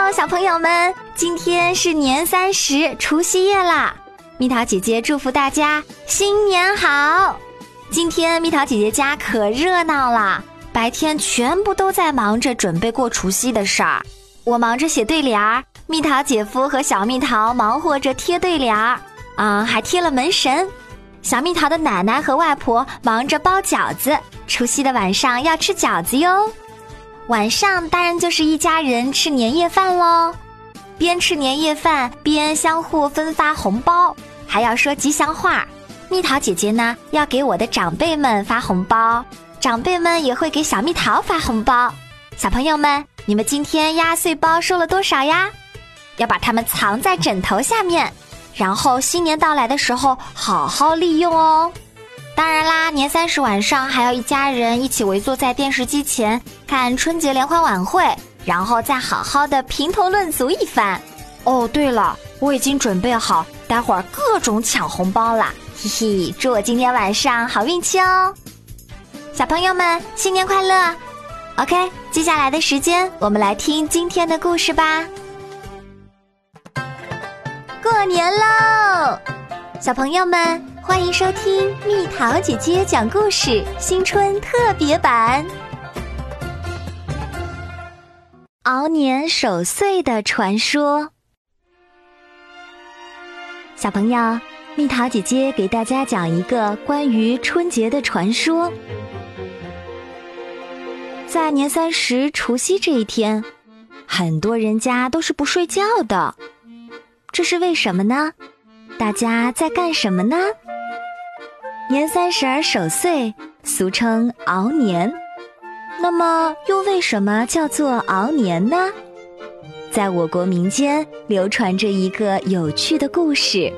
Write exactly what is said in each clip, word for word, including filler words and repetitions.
喽，小朋友们，今天是年三十，除夕夜啦！蜜桃姐姐祝福大家新年好！今天蜜桃姐姐家可热闹啦，白天全部都在忙着准备过除夕的事儿。我忙着写对联儿，蜜桃姐夫和小蜜桃忙活着贴对联儿，啊、嗯，还贴了门神。小蜜桃的奶奶和外婆忙着包饺子，除夕的晚上要吃饺子哟。晚上当然就是一家人吃年夜饭咯，边吃年夜饭边相互分发红包，还要说吉祥话。蜜桃姐姐呢，要给我的长辈们发红包，长辈们也会给小蜜桃发红包。小朋友们，你们今天压岁包收了多少呀？要把它们藏在枕头下面，然后新年到来的时候好好利用哦。当然啦，年三十晚上还要一家人一起围坐在电视机前看春节联欢晚会，然后再好好的评头论足一番。哦，对了，我已经准备好待会儿各种抢红包啦，嘿嘿，祝我今天晚上好运气哦。小朋友们，新年快乐！ OK， 接下来的时间我们来听今天的故事吧。过年喽，小朋友们，欢迎收听蜜桃姐姐讲故事新春特别版。熬年守岁的传说。小朋友，蜜桃姐姐给大家讲一个关于春节的传说。在年三十除夕这一天，很多人家都是不睡觉的，这是为什么呢？大家在干什么呢？年三十儿守岁，俗称熬年。那么又为什么叫做熬年呢？在我国民间流传着一个有趣的故事。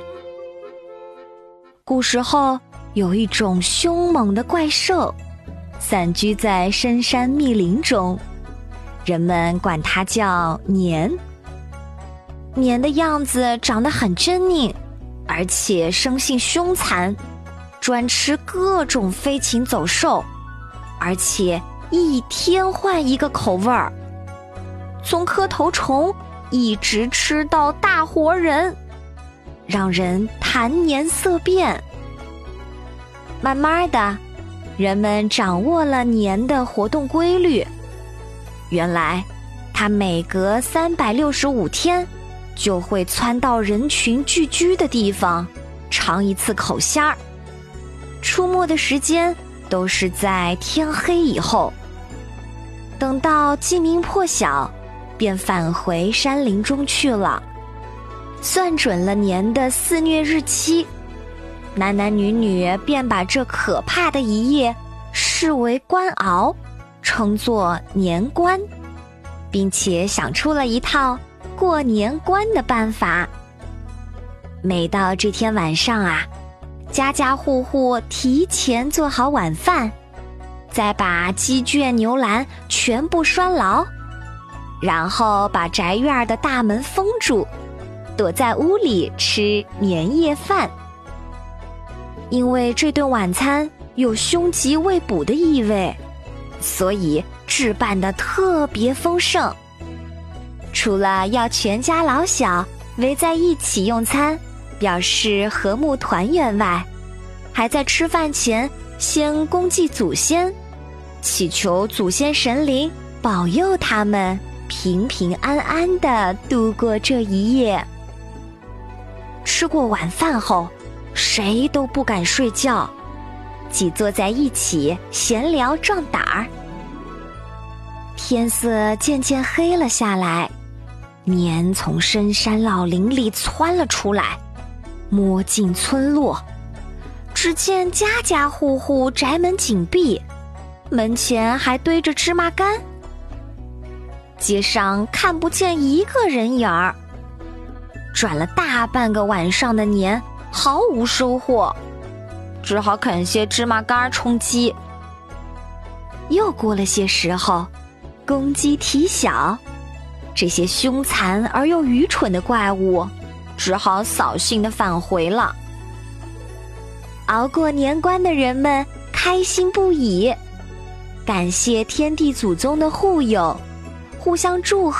古时候有一种凶猛的怪兽，散居在深山密林中，人们管它叫年。年的样子长得很狰狞，而且生性凶残，专吃各种飞禽走兽，而且一天换一个口味儿，从磕头虫一直吃到大活人，让人谈年色变。慢慢的，人们掌握了年的活动规律。原来，它每隔三百六十五天就会窜到人群聚居的地方，尝一次口鲜儿。出没的时间都是在天黑以后。等到鸡鸣破晓，便返回山林中去了。算准了年的肆虐日期，男男女女便把这可怕的一夜视为关熬，称作年关，并且想出了一套过年关的办法。每到这天晚上啊，家家户户提前做好晚饭，再把鸡圈牛栏全部拴牢，然后把宅院的大门封住，躲在屋里吃年夜饭。因为这顿晚餐有凶吉未卜的意味，所以置办得特别丰盛。除了要全家老小围在一起用餐，表示和睦团圆外，还在吃饭前先恭祭祖先，祈求祖先神灵保佑他们平平安安地度过这一夜。吃过晚饭后，谁都不敢睡觉，挤坐在一起闲聊壮胆儿。天色渐渐黑了下来，年从深山老林里窜了出来，摸进村落。只见家家户户宅门紧闭，门前还堆着芝麻干，街上看不见一个人影儿。转了大半个晚上的年，毫无收获，只好啃些芝麻干充饥。又过了些时候，公鸡啼晓，这些凶残而又愚蠢的怪物只好扫兴地返回了。熬过年关的人们开心不已，感谢天地祖宗的护佑，互相祝贺，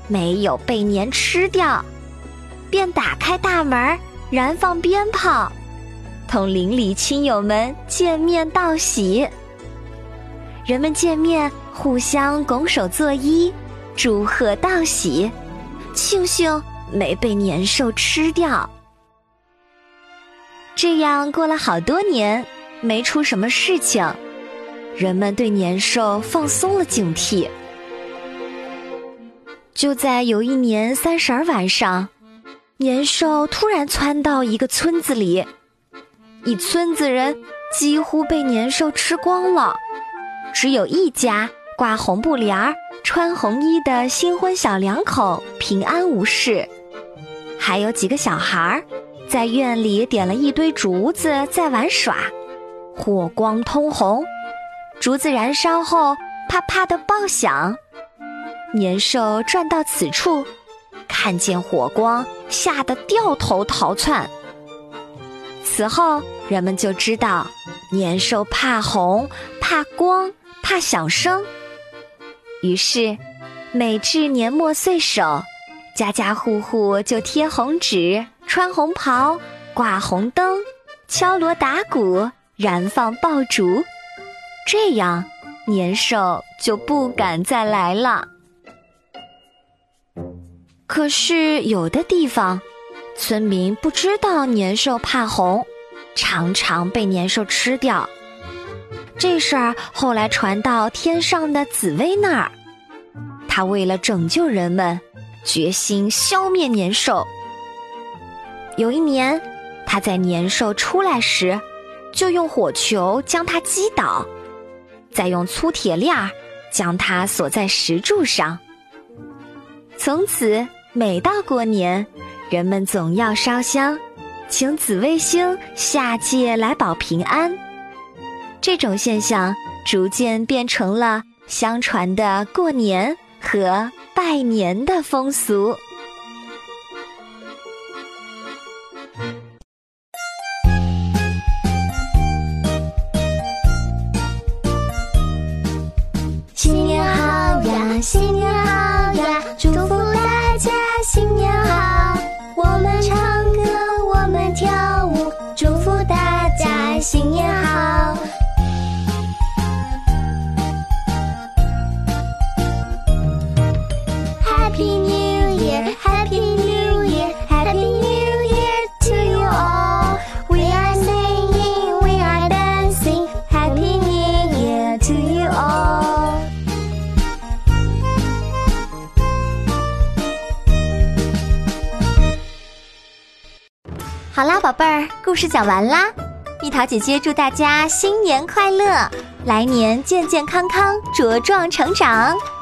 没有被年吃掉，便打开大门，燃放鞭炮，同邻里亲友们见面道喜。人们见面互相拱手作揖，祝贺道喜，庆幸没被年兽吃掉。这样过了好多年，没出什么事情，人们对年兽放松了警惕。就在有一年三十儿晚上，年兽突然窜到一个村子里，一村子人几乎被年兽吃光了，只有一家挂红布帘儿、穿红衣的新婚小两口平安无事，还有几个小孩在院里点了一堆竹子在玩耍，火光通红，竹子燃烧后啪啪的爆响。年兽转到此处，看见火光，吓得掉头逃窜。此后人们就知道年兽怕红、怕光、怕响声，于是每至年末岁首，家家户户就贴红纸、穿红袍、挂红灯、敲锣打鼓、燃放爆竹，这样年兽就不敢再来了。可是有的地方，村民不知道年兽怕红，常常被年兽吃掉。这事儿后来传到天上的紫薇那儿，他为了拯救人们，决心消灭年兽。有一年，他在年兽出来时，就用火球将它击倒，再用粗铁链将它锁在石柱上。从此每到过年，人们总要烧香，请紫微星下界来保平安。这种现象逐渐变成了相传的过年和拜年的风俗。 新年好呀，新年好呀，祝福大家新年好。我们唱歌，我们跳舞，祝福大家新年好。Happy New Year, Happy New Year, Happy New Year to you all. We are singing, we are dancing, Happy New Year to you all. 好啦，宝贝儿，故事讲完啦。蜜桃姐姐祝大家新年快乐，来年健健康康，茁壮成长。